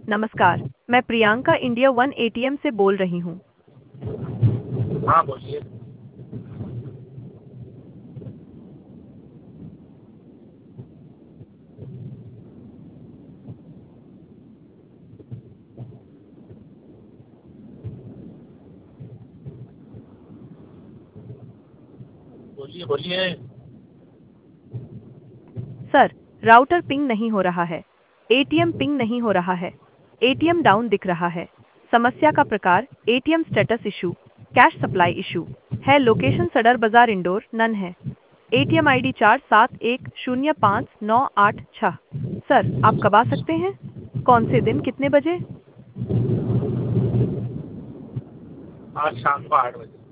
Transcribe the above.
नमस्कार, मैं Priyanka India one ATM से बोल रही हूँ। हाँ बोलिए। बोलिए बोलिए। सर, राउटर पिंग नहीं हो रहा है। एटीएम पिंग नहीं हो रहा है। एटीएम डाउन दिख रहा है। समस्या का प्रकार ATM status issue, cash supply issue है। लोकेशन सदर बाजार इंदौर नन है। ATM ID 47105986। सर, आप कब आ सकते हैं? कौन से दिन, कितने बजे? आज शाम को 8 बजे।